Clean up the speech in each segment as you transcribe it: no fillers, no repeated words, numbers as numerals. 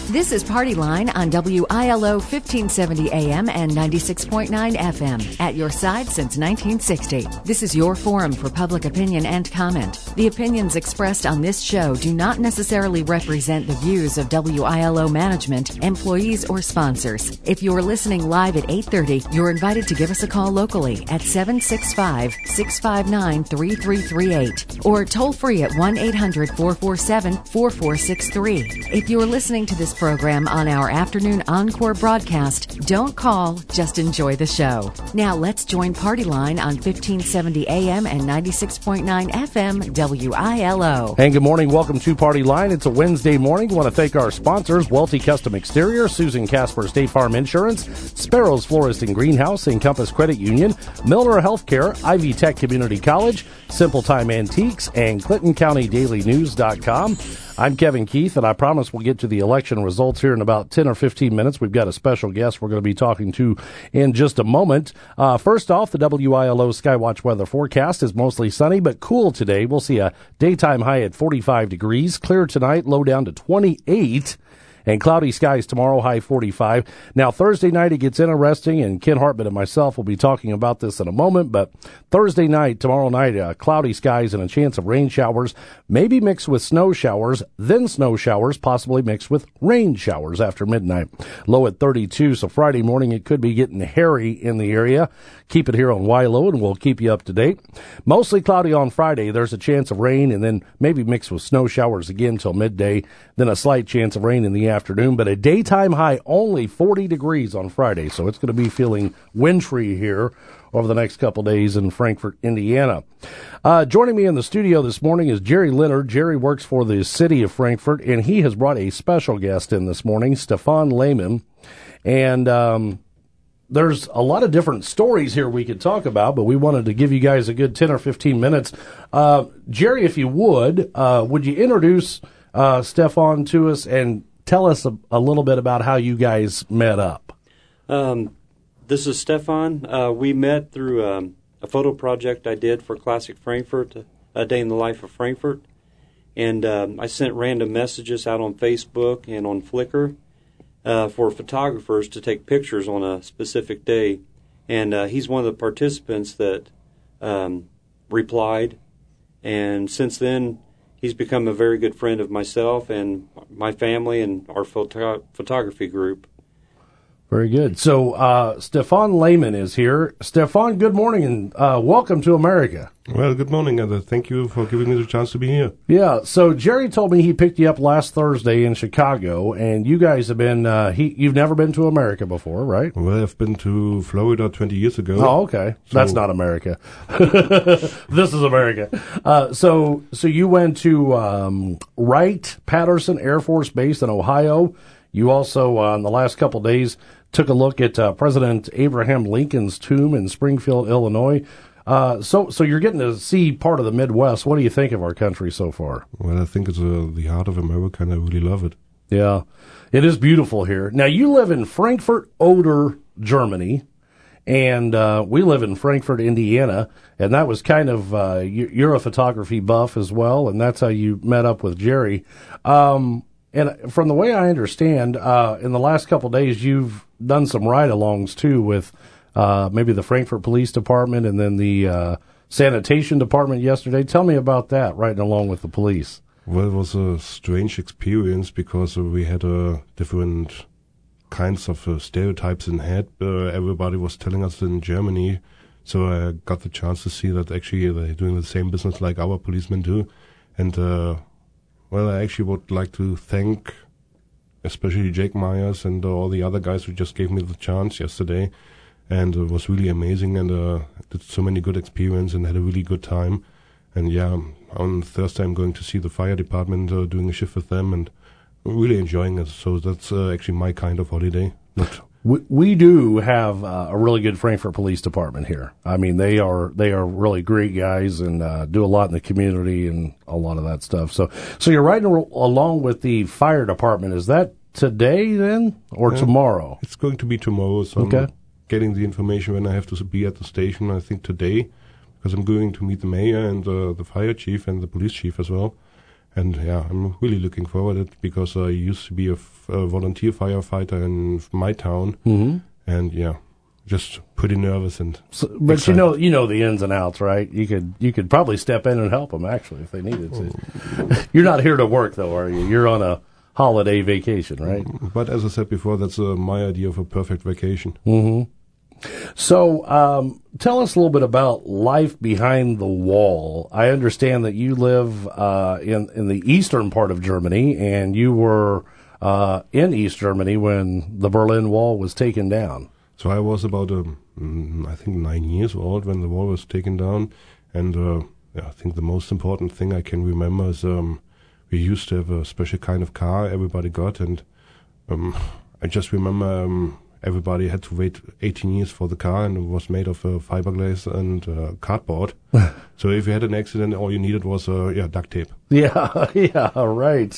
This is Party Line on WILO 1570 AM and 96.9 FM. At your side since 1960. This is your forum for public opinion and comment. The opinions expressed on this show do not necessarily represent the views of WILO management, employees, or sponsors. If you are listening live at 8:30, you're invited to give us a call locally at 765-659-3338 or toll free at 1-800-447-4463. If you are listening to this program on our afternoon encore broadcast, don't call, just enjoy the show. Now let's join Party Line on 1570 AM and 96.9 FM WILO. And good morning. Welcome to Party Line. It's a Wednesday morning. We want to thank our sponsors, Welty Custom Exterior, Susan Casper State Farm Insurance, Sparrows Florist and Greenhouse, Encompass Credit Union, Milner Healthcare, Ivy Tech Community College, Simple Time Antiques, and ClintonCountyDailyNews.com. I'm Kevin Keith, and I promise we'll get to the election results here in about 10 or 15 minutes. We've got a special guest we're going to be talking to in just a moment. First off, the WILO Skywatch weather forecast is mostly sunny but cool today. We'll see a daytime high at 45 degrees, clear tonight, low down to 28. And cloudy skies tomorrow, high 45. Now, Thursday night, it gets interesting, and Ken Hartman and myself will be talking about this in a moment. But Thursday night, tomorrow night, cloudy skies and a chance of rain showers, maybe mixed with snow showers, then snow showers, possibly mixed with rain showers after midnight. Low at 32, so Friday morning, it could be getting hairy in the area. Keep it here on WILO, and we'll keep you up to date. Mostly cloudy on Friday. There's a chance of rain, and then maybe mixed with snow showers again till midday. Then a slight chance of rain in the afternoon, but a daytime high only 40 degrees on Friday, so it's going to be feeling wintry here over the next couple days in Frankfort, Indiana. Joining me in the studio this morning is Jerry Leonard. Jerry works for the city of Frankfort, and he has brought a special guest in this morning, Stefan Lehman. And there's a lot of different stories here we could talk about, but we wanted to give you guys a good 10 or 15 minutes. Jerry, if you would you introduce Stefan to us and tell us a little bit about how you guys met up? This is Stefan. We met through a photo project I did for Classic Frankfort, A Day in the Life of Frankfort. And I sent random messages out on Facebook and on Flickr for photographers to take pictures on a specific day. And he's one of the participants that replied. And since then, he's become a very good friend of myself and my family and our photography group. Very good. So Stefan Lehman is here. Stefan, good morning and welcome to America. Well, good morning, and thank you for giving me the chance to be here. Yeah, so Jerry told me he picked you up last Thursday in Chicago, and you guys have been, you've never been to America before, right? Well, I've been to Florida 20 years ago. Oh, okay. So, that's not America. This is America. So you went to Wright-Patterson Air Force Base in Ohio. You also, in the last couple of days, took a look at President Abraham Lincoln's tomb in Springfield, Illinois. So you're getting to see part of the Midwest. What do you think of our country so far? Well, I think it's the heart of America, and I really love it. Yeah, it is beautiful here. Now, you live in Frankfurt Oder, Germany, and we live in Frankfort, Indiana, and that was kind of, you're a photography buff as well, and that's how you met up with Jerry. And from the way I understand, in the last couple of days, you've done some ride-alongs, too, with maybe the Frankfort Police Department and then the Sanitation Department yesterday. Tell me about that, riding along with the police. Well, it was a strange experience because we had different kinds of stereotypes in head. Everybody was telling us in Germany, so I got the chance to see that actually they're doing the same business like our policemen do. And well, I actually would like to thank especially Jake Myers and all the other guys who just gave me the chance yesterday. And it was really amazing, and did so many good experiences and had a really good time. And yeah, on Thursday I'm going to see the fire department, doing a shift with them, and I'm really enjoying it. So that's actually my kind of holiday. We do have a really good Frankfort Police Department here. I mean, they are really great guys and do a lot in the community and a lot of that stuff. So you're riding along with the fire department. Is that today then or tomorrow? It's going to be tomorrow. So okay. I'm getting the information when I have to be at the station, I think today, because I'm going to meet the mayor and the fire chief and the police chief as well. And yeah, I'm really looking forward to it because I used to be a volunteer firefighter in my town, and yeah, just pretty nervous and. But excited. you know the ins and outs, right? You could probably step in and help them actually if they needed to. You're not here to work though, are you? You're on a holiday vacation, right? But as I said before, that's my idea of a perfect vacation. So, tell us a little bit about life behind the wall. I understand that you live in the eastern part of Germany, and you were in East Germany when the Berlin Wall was taken down. So I was about, I think, 9 years old when the wall was taken down, and I think the most important thing I can remember is we used to have a special kind of car everybody got, and I just remember everybody had to wait 18 years for the car, and it was made of fiberglass and cardboard. So if you had an accident, all you needed was duct tape. Yeah, right.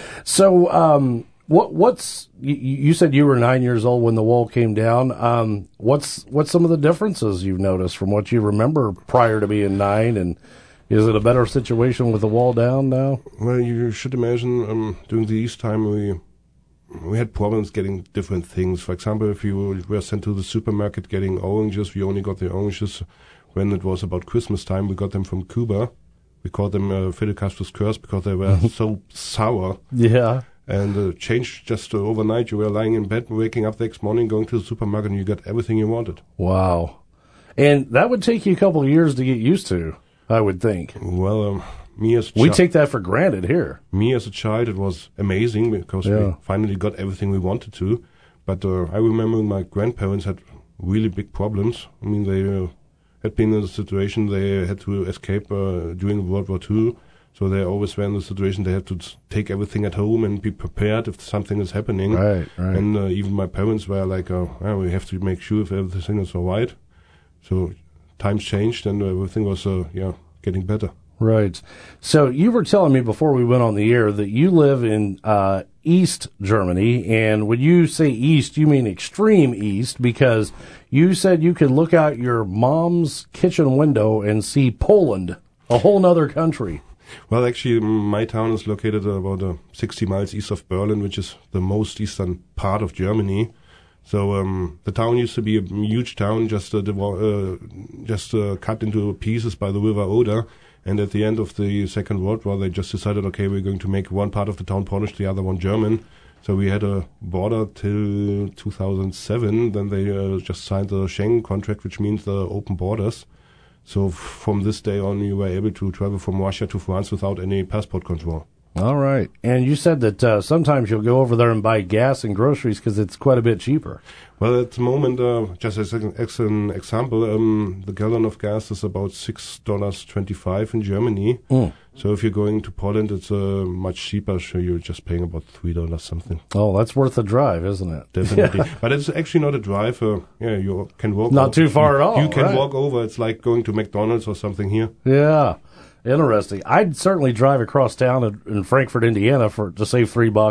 So, what's you said you were 9 years old when the wall came down. What's some of the differences you've noticed from what you remember prior to being 9, and is it a better situation with the wall down now? Well, you should imagine during the East time we had problems getting different things. For example, if you were sent to the supermarket getting oranges, we only got the oranges when it was about Christmas time. We got them from Cuba. We called them Fidel Castro's curse because they were so sour. Yeah. And changed just overnight. You were lying in bed, waking up the next morning, going to the supermarket, and you got everything you wanted. Wow. And that would take you a couple of years to get used to, I would think. Well, we take that for granted here. Me as a child, it was amazing because we finally got everything we wanted to. But I remember my grandparents had really big problems. I mean, they had been in a situation they had to escape during World War II. So they always were in the situation they had to take everything at home and be prepared if something is happening. Right. And even my parents were like, we have to make sure if everything is all right. So times changed and everything was, getting better. Right. So you were telling me before we went on the air that you live in East Germany, and when you say East, you mean extreme East, because you said you could look out your mom's kitchen window and see Poland, a whole nother country. Well, actually, my town is located about 60 miles east of Berlin, which is the most eastern part of Germany. So the town used to be a huge town, just cut into pieces by the River Oder. And at the end of the Second World War, they just decided, okay, we're going to make one part of the town Polish, the other one German. So we had a border till 2007. Then they just signed the Schengen contract, which means the open borders. So from this day on, you were able to travel from Russia to France without any passport control. All right. And you said that sometimes you'll go over there and buy gas and groceries because it's quite a bit cheaper. Well, at the moment, just as an example, the gallon of gas is about $6.25 in Germany. So if you're going to Poland, it's much cheaper. So you're just paying about $3 something. Oh, that's worth the drive, isn't it? Definitely. Yeah. But it's actually not a drive. You can walk. Not too far at all. You can walk over. It's like going to McDonald's or something here. Yeah. Interesting. I'd certainly drive across town in Frankfort, Indiana, to save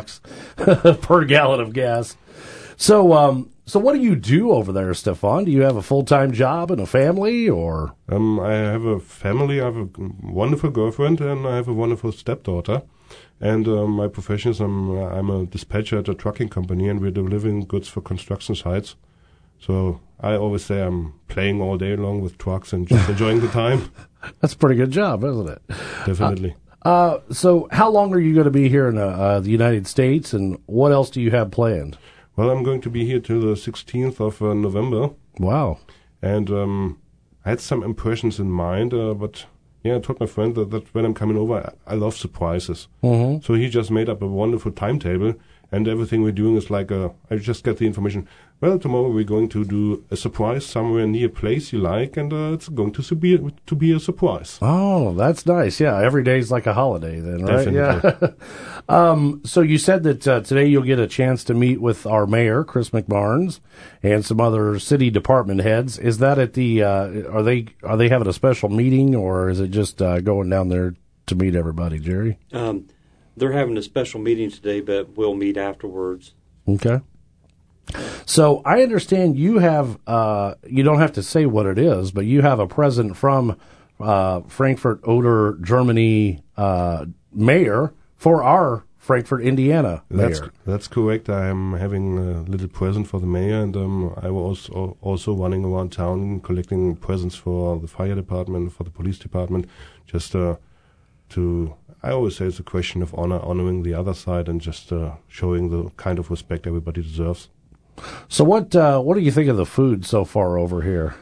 $3 per gallon of gas. So what do you do over there, Stefan? Do you have a full-time job and a family, or? I have a family. I have a wonderful girlfriend, and I have a wonderful stepdaughter. And my profession is I'm a dispatcher at a trucking company, and we're delivering goods for construction sites. So I always say I'm playing all day long with trucks and just enjoying the time. That's a pretty good job, isn't it? Definitely. So how long are you going to be here in the United States, and what else do you have planned? Well, I'm going to be here till the 16th of November. Wow. And I had some impressions in mind, but I told my friend that when I'm coming over, I love surprises. Mm-hmm. So he just made up a wonderful timetable, and everything we're doing is like I just get the information. Well, tomorrow we're going to do a surprise somewhere near a place you like, and it's going to be a surprise. Oh, that's nice. Yeah, every day's like a holiday then, right? Definitely. Yeah. So you said that today you'll get a chance to meet with our mayor, Chris McBarnes, and some other city department heads. Is that at the? Are they having a special meeting, or is it just going down there to meet everybody, Jerry? They're having a special meeting today, but we'll meet afterwards. Okay. So I understand you have, you don't have to say what it is, but you have a present from Frankfurt Oder, Germany mayor for our Frankfort, Indiana mayor. That's correct. I am having a little present for the mayor, and I was also running around town collecting presents for the fire department, for the police department, just I always say it's a question of honoring the other side, and just showing the kind of respect everybody deserves. So what do you think of the food so far over here?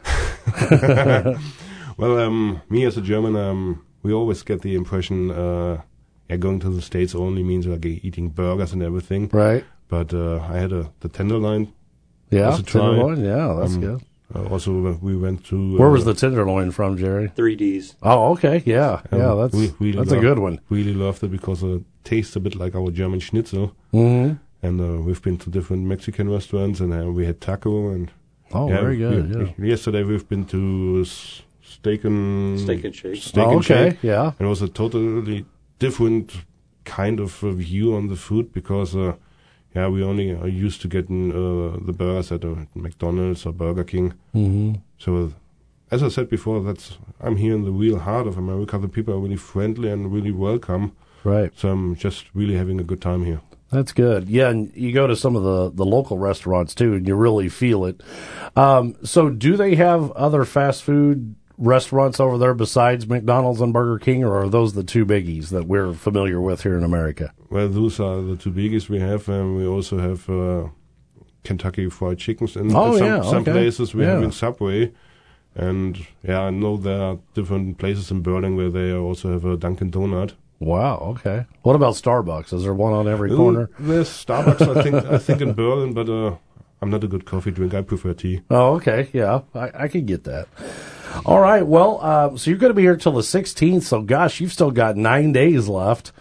Well, me as a German, we always get the impression going to the States only means like eating burgers and everything. Right. But I had the tenderloin. Yeah, tenderloin. Yeah, that's good. Also, we went to... Where was the tenderloin from, Jerry? 3Ds. Oh, okay. Yeah, that's a good one. Really loved it because it tastes a bit like our German schnitzel. Mm-hmm. And we've been to different Mexican restaurants, and we had taco. And very good. Yesterday we've been to Steak and Shake. Steak and Shake. Yeah. And it was a totally different kind of view on the food because... we only are used to getting the burgers at McDonald's or Burger King. Mm-hmm. So, as I said before, I'm here in the real heart of America. The people are really friendly and really welcome. Right. So I'm just really having a good time here. That's good. Yeah, and you go to some of the local restaurants, too, and you really feel it. So do they have other fast food restaurants over there besides McDonald's and Burger King, or are those the two biggies that we're familiar with here in America? Well, those are the two biggies we have, and we also have Kentucky Fried Chickens. And some places we're having Subway. And, I know there are different places in Berlin where they also have a Dunkin' Donut. Wow, okay. What about Starbucks? Is there one on every corner? There's Starbucks, I think in Berlin, but I'm not a good coffee drinker. I prefer tea. Oh, okay, yeah. I can get that. All right, well, so you're going to be here till the 16th, so gosh, you've still got 9 days left.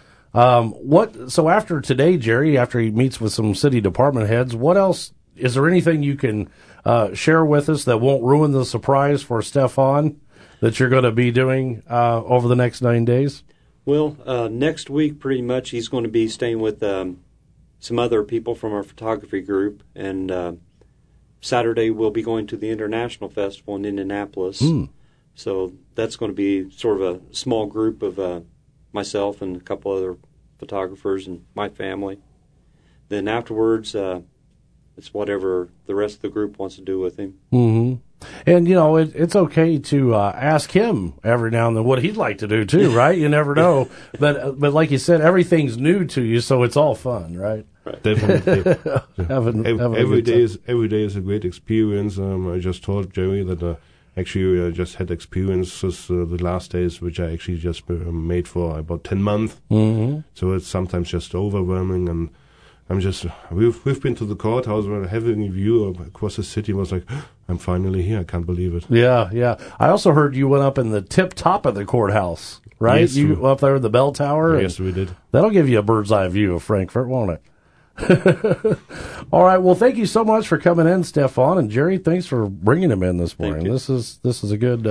So after today, Jerry, after he meets with some city department heads, what else, is there anything you can share with us that won't ruin the surprise for Stefan that you're going to be doing over the next 9 days? Well, next week, pretty much, he's going to be staying with some other people from our photography group, and Saturday we'll be going to the International Festival in Indianapolis. So that's going to be sort of a small group of myself and a couple other photographers and my family. Then afterwards, it's whatever the rest of the group wants to do with him. Mm-hmm. And, it's okay to ask him every now and then what he'd like to do, too, right? You never know. But like you said, everything's new to you, so it's all fun, right? Definitely. Every day is a great experience. I just told Jerry that actually I just had experiences the last days, which I actually just made for about 10 months. Mm-hmm. So it's sometimes just overwhelming, and we've been to the courthouse, we're having a view across the city. I was like, I'm finally here. I can't believe it. Yeah. I also heard you went up in the tip top of the courthouse, right? Yes, you up there at the bell tower? Yes, we did. That'll give you a bird's eye view of Frankfort, won't it? All right. Well, thank you so much for coming in, Stefan, and Jerry. Thanks for bringing him in this morning. This is a good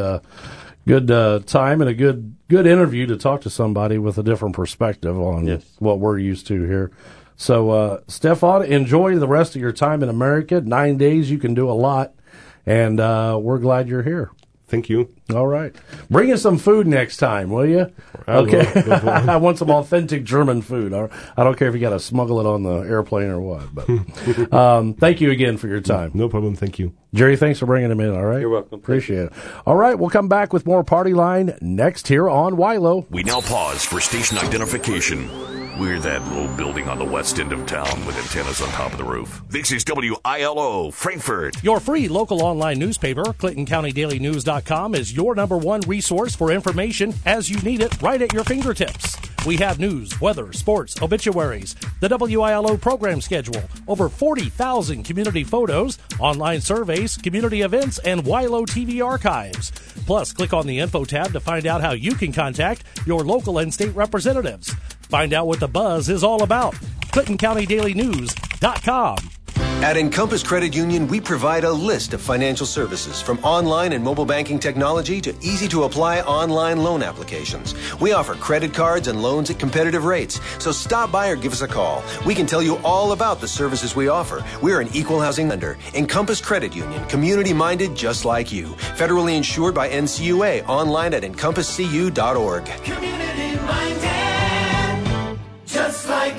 time and a good interview to talk to somebody with a different perspective on what we're used to here. So, Stefan, enjoy the rest of your time in America. 9 days, you can do a lot, and we're glad you're here. Thank you. All right. Bring us some food next time, will you? Okay. I want some authentic German food. I don't care if you got to smuggle it on the airplane or what. But thank you again for your time. No problem. Thank you. Jerry, thanks for bringing him in, all right? You're welcome. Appreciate it. All right, we'll come back with more Party Line next here on WILO. We now pause for station identification. We're that little building on the west end of town with antennas on top of the roof. This is WILO, Frankfort. Your free local online newspaper, ClintonCountyDailyNews.com, is your number one resource for information as you need it right at your fingertips. We have news, weather, sports, obituaries, the WILO program schedule, over 40,000 community photos, online surveys, community events, and WILO TV archives. Plus, click on the Info tab to find out how you can contact your local and state representatives. Find out what the buzz is all about. ClintonCountyDailyNews.com. At Encompass Credit Union, we provide a list of financial services, from online and mobile banking technology to easy-to-apply online loan applications. We offer credit cards and loans at competitive rates, so stop by or give us a call. We can tell you all about the services we offer. We're an equal housing lender. Encompass Credit Union, community-minded just like you. Federally insured by NCUA, online at encompasscu.org. Community-minded, just just like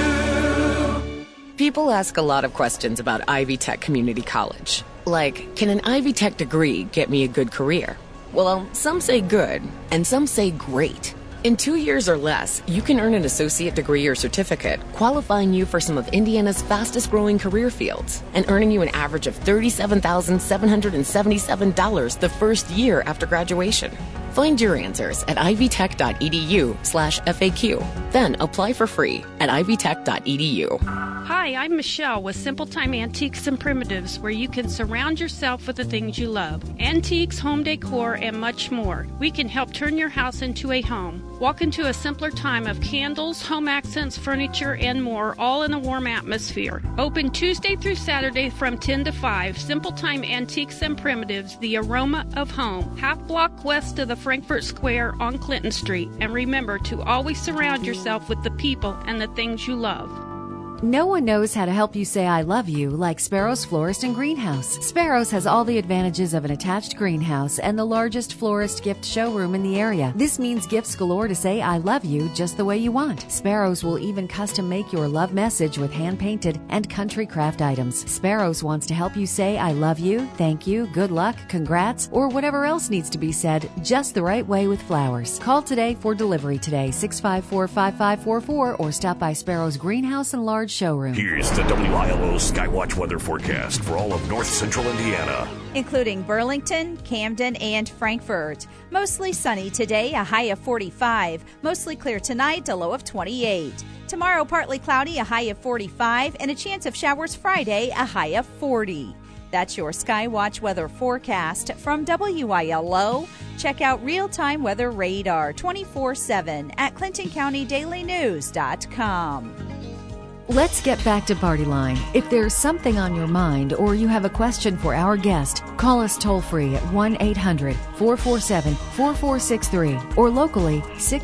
you. People ask a lot of questions about Ivy Tech Community College. Like, can an Ivy Tech degree get me a good career? Well, some say good, and some say great. In 2 years or less, you can earn an associate degree or certificate, qualifying you for some of Indiana's fastest-growing career fields, and earning you an average of $37,777 the first year after graduation. Find your answers at ivytech.edu/FAQ. Then apply for free at ivytech.edu. Hi, I'm Michelle with Simple Time Antiques and Primitives, where you can surround yourself with the things you love. Antiques, home decor, and much more. We can help turn your house into a home. Walk into a simpler time of candles, home accents, furniture, and more, all in a warm atmosphere. Open Tuesday through Saturday from 10 to 5. Simple Time Antiques and Primitives, the aroma of home. Half block west of the Frankfort Square on Clinton Street. And remember to always surround yourself with the people and the things you love. No one knows how to help you say I love you like Sparrow's Florist and Greenhouse. Sparrow's has all the advantages of an attached greenhouse and the largest florist gift showroom in the area. This means gifts galore to say I love you just the way you want. Sparrow's will even custom make your love message with hand-painted and country craft items. Sparrow's wants to help you say I love you, thank you, good luck, congrats, or whatever else needs to be said just the right way with flowers. Call today for delivery today, 654-5544, or stop by Sparrow's Greenhouse and Large Showroom. Here's the WILO Skywatch weather forecast for all of north central Indiana, including Burlington, Camden, and Frankfort. Mostly sunny today, a high of 45. Mostly clear tonight, a low of 28. Tomorrow, partly cloudy, a high of 45, and a chance of showers Friday, a high of 40. That's your Skywatch weather forecast from WILO. Check out real-time weather radar 24/7 at ClintonCountyDailyNews.com. Let's get back to Party Line. If there's something on your mind or you have a question for our guest, call us toll-free at 1-800-447-4463 or locally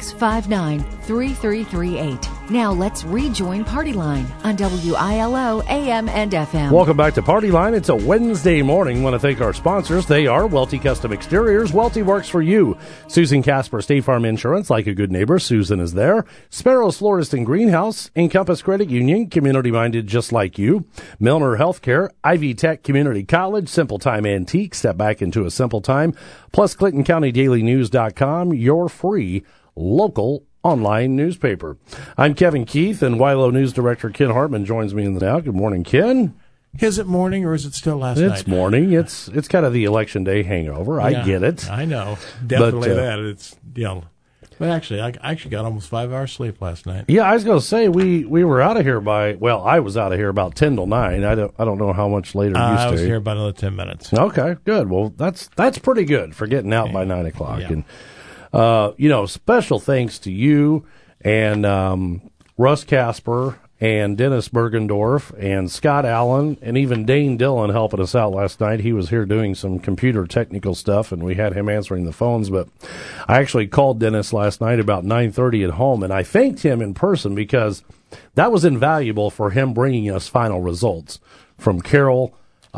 659-3338. Now let's rejoin Party Line on WILO AM and FM. Welcome back to Party Line. It's a Wednesday morning. Want to thank our sponsors. They are Welty Custom Exteriors. Welty works for you. Susan Casper, State Farm Insurance. Like a good neighbor, Susan is there. Sparrow's Florist and Greenhouse. Encompass Credit Union. Community-minded just like you. Milner Healthcare, Ivy Tech Community College, Simple Time Antique, step back into a simple time, plus ClintonCountyDailyNews.com, your free local online newspaper. I'm Kevin Keith, and WILO News Director Ken Hartman joins me in the now. Good morning, Ken. Is it morning or is it still last night? It's morning. It's kind of the Election Day hangover. Yeah, I get it. I know. Definitely that. It's, But actually, I actually got almost 5 hours sleep last night. Yeah, I was going to say we were out of here I was out of here about 10 till 9. I don't know how much later you stayed. I was here about another 10 minutes. Okay, good. Well, that's pretty good for getting out by 9 o'clock. Yeah. And special thanks to you and Russ Casper and Dennis Bergendorf and Scott Allen and even Dane Dillon helping us out last night. He was here doing some computer technical stuff, and we had him answering the phones. But I actually called Dennis last night about 9:30 at home, and I thanked him in person because that was invaluable for him bringing us final results from Carroll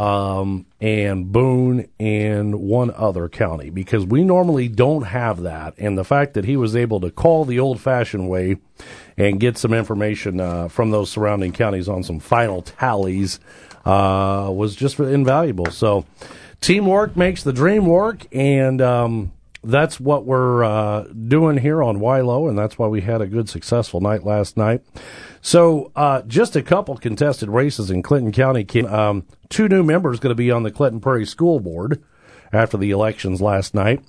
and Boone and one other county, because we normally don't have that. And the fact that he was able to call the old-fashioned way and get some information from those surrounding counties on some final tallies was just invaluable. So teamwork makes the dream work, and that's what we're doing here on WILO, and that's why we had a good, successful night last night. So just a couple contested races in Clinton County. 2 new members going to be on the Clinton Prairie School Board after the elections last night.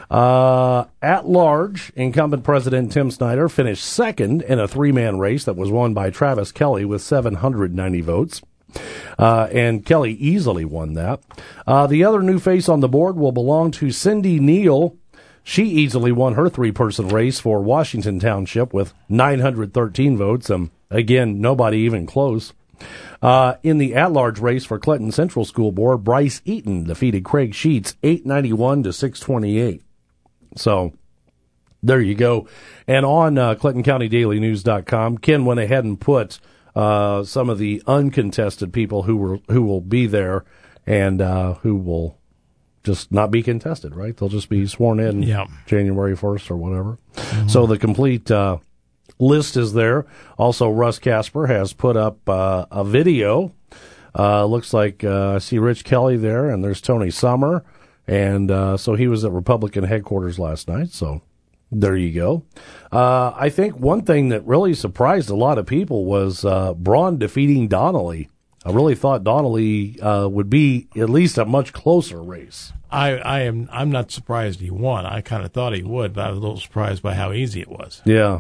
At large, incumbent President Tim Snyder finished second in a 3-man race that was won by Travis Kelly with 790 votes. And Kelly easily won that. The other new face on the board will belong to Cindy Neal. She easily won her 3-person race for Washington Township with 913 votes. Again, nobody even close. In the at-large race for Clinton Central School Board, Bryce Eaton defeated Craig Sheets 891 to 628. So there you go. And on ClintonCountyDailyNews.com, Ken went ahead and put some of the uncontested people who will be there and who will just not be contested, right? They'll just be sworn in January 1st or whatever. Mm-hmm. So the complete list is there. Also, Russ Casper has put up a video. Looks like I see Rich Kelly there, and there's Tony Summer. And so he was at Republican headquarters last night, so there you go. I think one thing that really surprised a lot of people was Braun defeating Donnelly. I really thought Donnelly would be at least a much closer race. I'm not surprised he won. I kind of thought he would, but I was a little surprised by how easy it was. Yeah.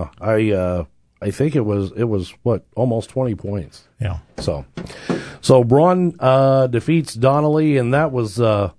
I think it was what, almost 20 points. Yeah. So Braun defeats Donnelly, and that was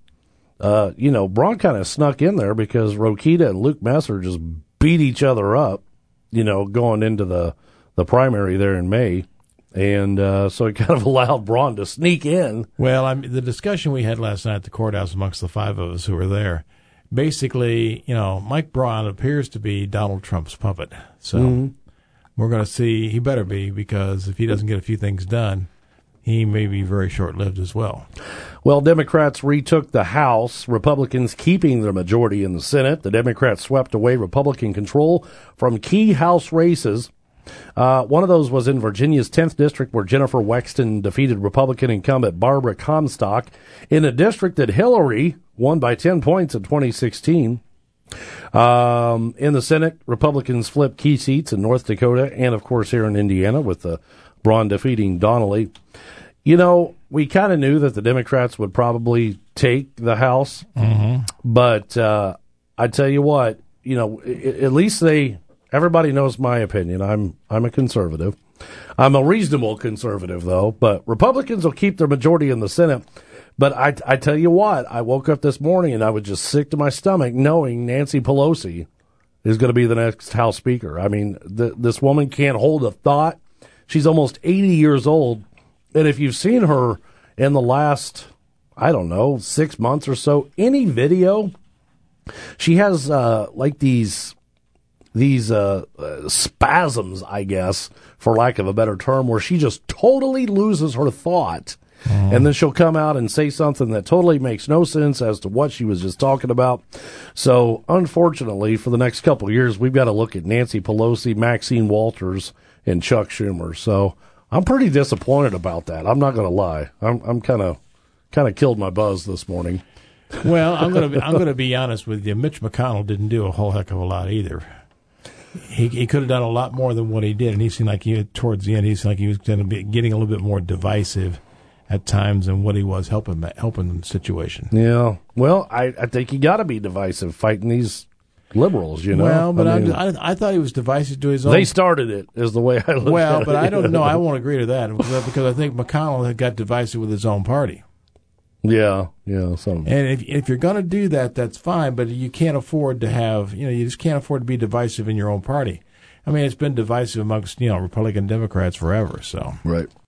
Braun kind of snuck in there because Rokita and Luke Messer just beat each other up, going into the primary there in May. And so it kind of allowed Braun to sneak in. Well, the discussion we had last night at the courthouse amongst the five of us who were there, basically, Mike Braun appears to be Donald Trump's puppet. So we're going to see. He better be, because if he doesn't get a few things done, he may be very short-lived as well. Well, Democrats retook the House, Republicans keeping their majority in the Senate. The Democrats swept away Republican control from key House races. One of those was in Virginia's 10th district, where Jennifer Wexton defeated Republican incumbent Barbara Comstock in a district that Hillary won by 10 points in 2016. In the Senate, Republicans flipped key seats in North Dakota and, of course, here in Indiana, with Braun defeating Donnelly. We kind of knew that the Democrats would probably take the House, but I tell you what, at least everybody knows my opinion. I'm a conservative. I'm a reasonable conservative, though. But Republicans will keep their majority in the Senate. But I tell you what, I woke up this morning and I was just sick to my stomach knowing Nancy Pelosi is going to be the next House Speaker. I mean, this woman can't hold a thought. She's almost 80 years old. And if you've seen her in the last, 6 months or so, any video, she has like these spasms, I guess, for lack of a better term, where she just totally loses her thought. And then she'll come out and say something that totally makes no sense as to what she was just talking about. So, unfortunately, for the next couple of years, we've got to look at Nancy Pelosi, Maxine Walters, and Chuck Schumer. So, I'm pretty disappointed about that. I'm not going to lie. I'm kind of killed my buzz this morning. Well, I'm going to be honest with you. Mitch McConnell didn't do a whole heck of a lot either. He could have done a lot more than what he did, and he seemed like towards the end, he seemed like he was going to be getting a little bit more divisive at times than what he was helping the situation. Yeah. Well, I think you got to be divisive fighting these liberals, Well, but I thought he was divisive to his own. They started it, is the way I look at it. Well, but I don't know. I won't agree to that because I think McConnell had got divisive with his own party. Yeah. And if you're going to do that, that's fine, but you can't afford to have, you just can't afford to be divisive in your own party. I mean, it's been divisive amongst, Republican Democrats forever, so. Right.